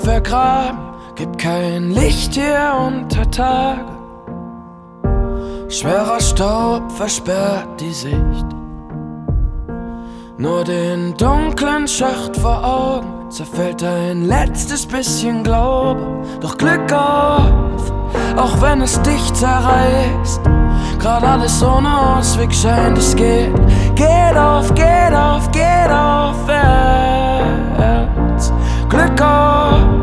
vergraben, gibt kein Licht hier unter Tage. Schwerer Staub versperrt die Sicht. Nur den dunklen Schacht vor Augen zerfällt ein letztes bisschen Glaube. Doch Glück auf, auch wenn es dich zerreißt. Grad alles ohne Ausweg scheint, es geht. Geht auf, geht auf, geht auf,